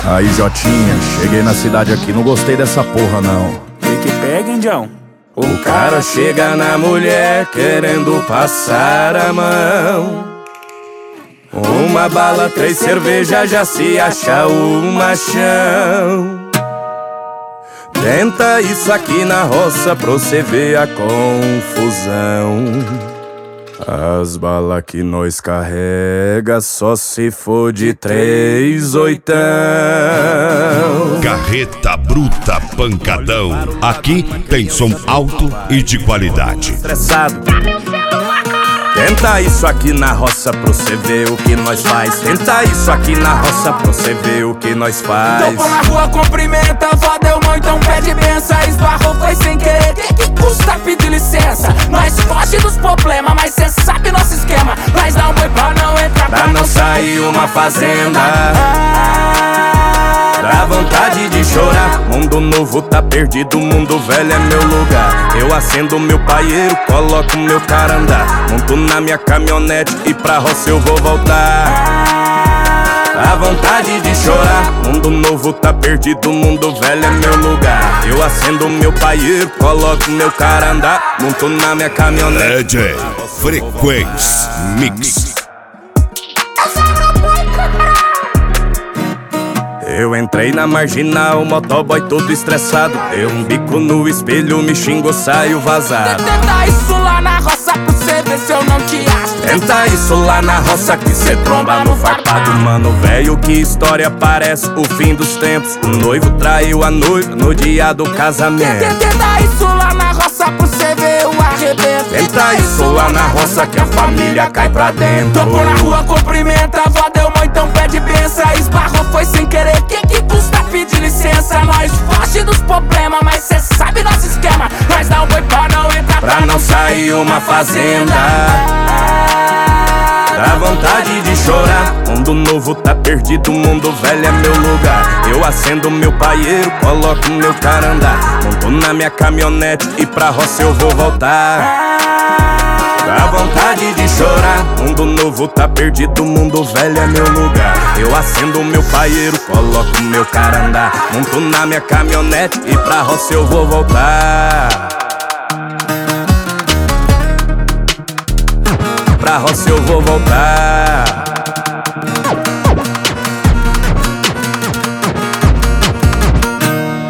Aí, Jotinha, cheguei na cidade aqui, não gostei dessa porra não. Que pega, Indião? O cara chega na mulher querendo passar a mão. Uma bala, 3 cervejas, já se acha o machão. Tenta isso aqui na roça pra você ver a confusão. As balas que nós carrega só se for de 3 oitão. Carreta Bruta Pancadão. Aqui tem som alto e de qualidade. Estressado. Tenta isso aqui na roça pra você ver o que nós faz. Tenta isso aqui na roça pra você ver o que nós faz. Tô na rua, cumprimenta, vó deu mão, então pede benção. Esbarrou, foi sem querer, que custa pedir licença? Nós foge dos problemas, mas cê sabe nosso esquema. Nós dá um boi pra não entrar, pra não sair uma fazenda. Dá vontade de chorar. Mundo novo tá perdido, mundo velho é meu lugar. Eu acendo meu paieiro, coloco meu cara andar. Monto na minha caminhonete e pra roça eu vou voltar. Dá vontade de chorar. Mundo novo tá perdido, mundo velho é meu lugar. Eu acendo meu paieiro, coloco meu cara andar. Monto na minha caminhonete. DJ Frequência Mix. Eu entrei na marginal, motoboy todo estressado. Deu um bico no espelho, me xingou, saiu vazado. Tenta isso lá na roça pra você ver se eu não te acho. Tenta isso lá na roça que cê tromba no farpado. Mano, velho, que história parece o fim dos tempos. O noivo traiu a noiva no dia do casamento. Tenta isso lá na roça pra você ver o arrebento. Tenta isso lá na roça que a família cai pra dentro. Tô na rua, cumprimenta, vó deu mão, então pede benção. Esbarrou, foi sem querer, que custa pedir licença? Nós foge dos problemas, mas cê sabe nosso esquema. Nós dá um boi pra não entrar, pra não sair uma fazenda. Dá vontade de chorar. Mundo novo tá perdido, mundo velho é meu lugar. Eu acendo meu paieiro, coloco meu cara andar. Monto na minha caminhonete e pra roça eu vou voltar. Dá vontade de chorar. Mundo novo tá perdido, mundo velho é meu lugar. Eu acendo meu paieiro, coloco meu cara andar. Monto na minha caminhonete e pra roça eu vou voltar. Pra roça eu vou voltar.